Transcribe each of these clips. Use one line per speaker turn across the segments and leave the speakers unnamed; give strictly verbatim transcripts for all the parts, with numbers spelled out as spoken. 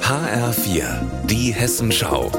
H R vier, die Hessenschau.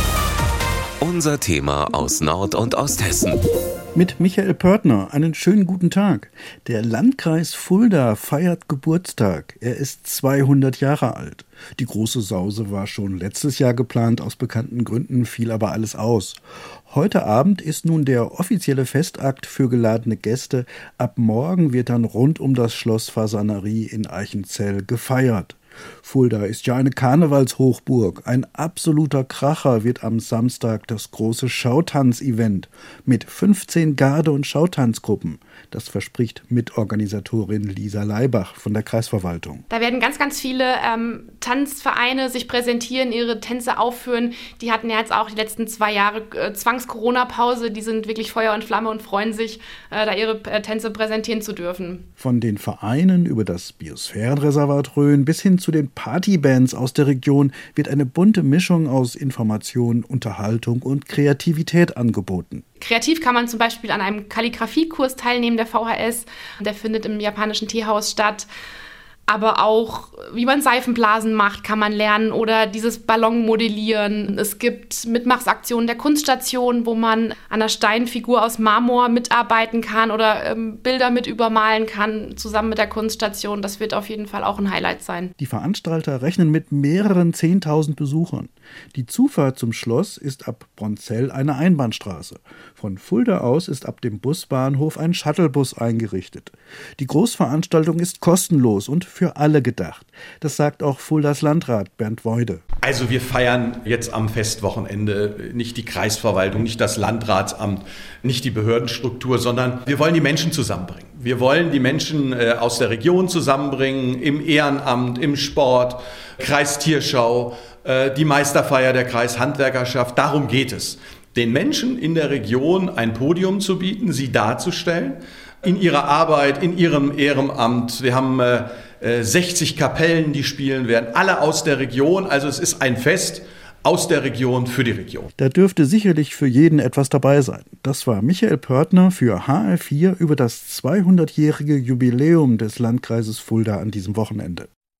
Unser Thema aus Nord- und Osthessen.
Mit Michael Pörtner, einen schönen guten Tag. Der Landkreis Fulda feiert Geburtstag. Er ist zweihundert Jahre alt. Die große Sause war schon letztes Jahr geplant, aus bekannten Gründen fiel aber alles aus. Heute Abend ist nun der offizielle Festakt für geladene Gäste. Ab morgen wird dann rund um das Schloss Fasanerie in Eichenzell gefeiert. Fulda ist ja eine Karnevalshochburg. Ein absoluter Kracher wird am Samstag das große Schautanz-Event mit fünfzehn Garde- und Schautanzgruppen. Das verspricht Mitorganisatorin Lisa Leibach von der Kreisverwaltung.
Da werden ganz, ganz viele ähm, Tanzvereine sich präsentieren, ihre Tänze aufführen. Die hatten ja jetzt auch die letzten zwei Jahre äh, Zwangs-Corona-Pause. Die sind wirklich Feuer und Flamme und freuen sich, äh, da ihre äh, Tänze präsentieren zu dürfen.
Von den Vereinen über das Biosphärenreservat Rhön bis hin zu den Partybands aus der Region wird eine bunte Mischung aus Information, Unterhaltung und Kreativität angeboten.
Kreativ kann man zum Beispiel an einem Kalligrafiekurs teilnehmen, der V H S. Der findet im japanischen Teehaus statt. Aber auch, wie man Seifenblasen macht, kann man lernen oder dieses Ballon modellieren. Es gibt Mitmachsaktionen der Kunststation, wo man an einer Steinfigur aus Marmor mitarbeiten kann oder ähm, Bilder mit übermalen kann, zusammen mit der Kunststation. Das wird auf jeden Fall auch ein Highlight sein.
Die Veranstalter rechnen mit mehreren zehntausend Besuchern. Die Zufahrt zum Schloss ist ab Bronzell eine Einbahnstraße. Von Fulda aus ist ab dem Busbahnhof ein Shuttlebus eingerichtet. Die Großveranstaltung ist kostenlos und für alle gedacht. Das sagt auch Fuldas Landrat Bernd Woide.
Also wir feiern jetzt am Festwochenende nicht die Kreisverwaltung, nicht das Landratsamt, nicht die Behördenstruktur, sondern wir wollen die Menschen zusammenbringen. Wir wollen die Menschen äh, aus der Region zusammenbringen, im Ehrenamt, im Sport, Kreistierschau, äh, die Meisterfeier der Kreishandwerkerschaft. Darum geht es, den Menschen in der Region ein Podium zu bieten, sie darzustellen, in ihrer Arbeit, in ihrem Ehrenamt. Wir haben äh, sechzig Kapellen, die spielen werden, alle aus der Region. Also es ist ein Fest aus der Region für die Region.
Da dürfte sicherlich für jeden etwas dabei sein. Das war Michael Pörtner für H R vier über das zweihundertjährige Jubiläum des Landkreises Fulda an diesem Wochenende.